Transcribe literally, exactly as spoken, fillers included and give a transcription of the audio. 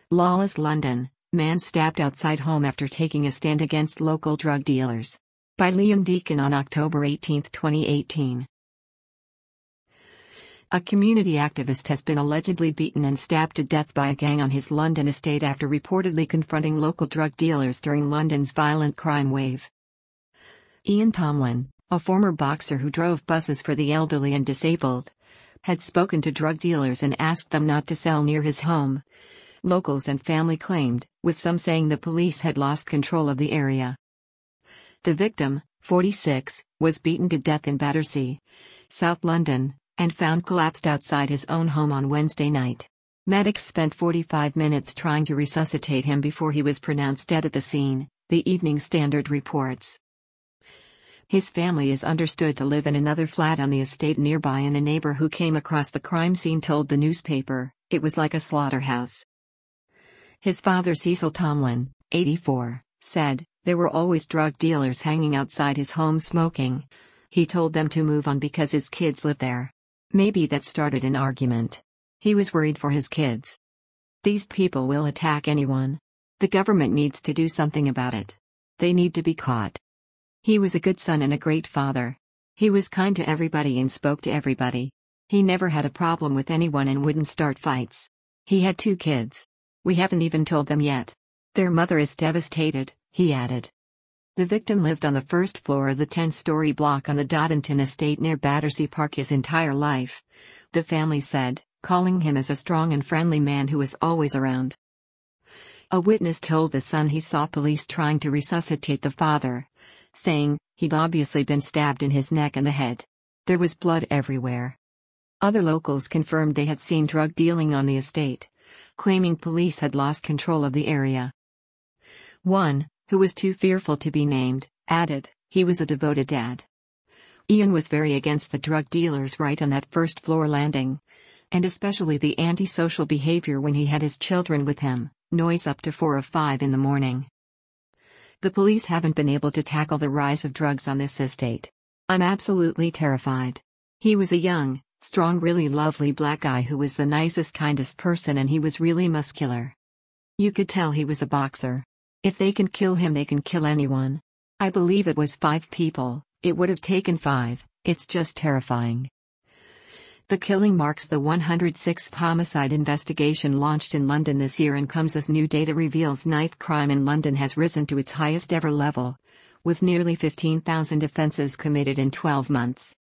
Lawless London, man stabbed outside home after taking a stand against local drug dealers. By Liam Deacon on October eighteenth, twenty eighteen. A community activist has been allegedly beaten and stabbed to death by a gang on his London estate after reportedly confronting local drug dealers during London's violent crime wave. Ian Tomlin, a former boxer who drove buses for the elderly and disabled, had spoken to drug dealers and asked them not to sell near his home. Locals and family claimed, with some saying the police had lost control of the area. The victim, forty-six, was beaten to death in Battersea, South London, and found collapsed outside his own home on Wednesday night. Medics spent forty-five minutes trying to resuscitate him before he was pronounced dead at the scene, the Evening Standard reports. His family is understood to live in another flat on the estate nearby, and a neighbor who came across the crime scene told the newspaper, "It was like a slaughterhouse." His father, Cecil Tomlin, eighty-four, said, "There were always drug dealers hanging outside his home smoking. He told them to move on because his kids lived there. Maybe that started an argument. He was worried for his kids. These people will attack anyone. The government needs to do something about it. They need to be caught. He was a good son and a great father. He was kind to everybody and spoke to everybody. He never had a problem with anyone and wouldn't start fights. He had two kids. We haven't even told them yet. Their mother is devastated," he added. The victim lived on the first floor of the ten-story block on the Doddington estate near Battersea Park his entire life, the family said, calling him as a strong and friendly man who was always around. A witness told The Sun he saw police trying to resuscitate the father, saying, "He'd obviously been stabbed in his neck and the head. There was blood everywhere." Other locals confirmed they had seen drug dealing on the estate, claiming police had lost control of the area. One, who was too fearful to be named, added, "He was a devoted dad." Ian was very against the drug dealers right on that first floor landing, and especially the antisocial behavior when he had his children with him, noise up to four or five in the morning. "The police haven't been able to tackle the rise of drugs on this estate. I'm absolutely terrified." He was a young, strong, really lovely black guy who was the nicest, kindest person, and he was really muscular. You could tell he was a boxer. If they can kill him, they can kill anyone. I believe it was five people. It would have taken five. It's just terrifying. The killing marks the one hundred sixth homicide investigation launched in London this year and comes as new data reveals knife crime in London has risen to its highest ever level, with nearly fifteen thousand offences committed in twelve months.